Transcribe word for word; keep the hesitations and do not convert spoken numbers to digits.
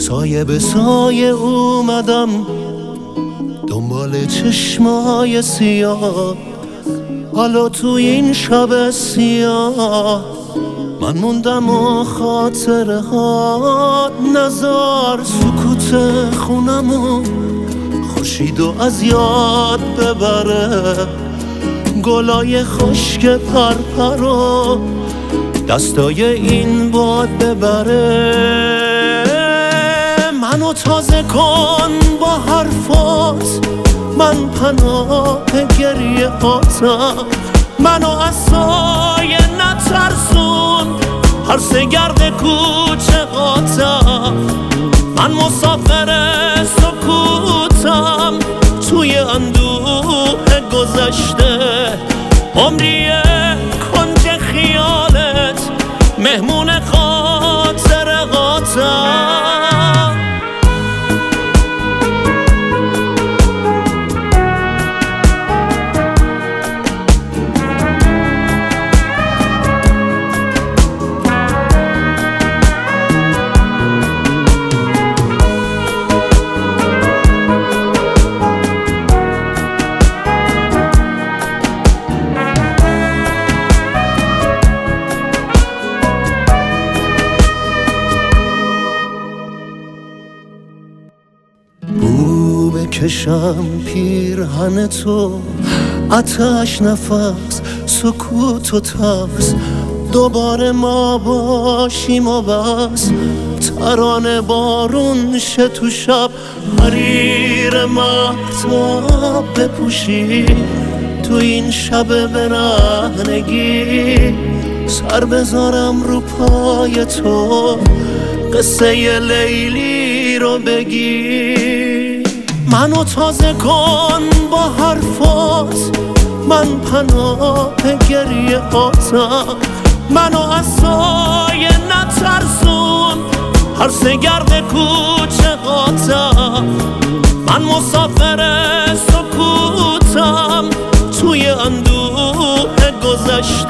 سایه به سایه اومدم دنبال چشمای سیاه. حالا تو این شب سیاه من موندم و خاطره ها نزار سکوت خونمو خورشیدو از یاد ببره. گلای خشک پرپرو دستای این باد ببره. منو تازه کن با حرفات، من پناه گریه هاتم. منو از سایه نترسون، هر سگرد کوچه هاتم. من مسافر سکوتم توی اندوه گذشته. عمریه کنج خیالت مهمون خاطرهاتم. بو بکشم پیرهن تو، آتش نفس سکوت و ترس. دوباره ما باشیم و بس، ترانه بارون شه تو شب. حریر مهتاب بپوشی تو این شب برهنگی. سر بذارم رو پای تو، قصه لیلی رو بگی. منو تازه کن با حرفات، من پناه گریه هاتم. منو از سایه نترسون، هر سگرد کوچه هاتم. من مسافر سکوتم توی اندوه گذشته.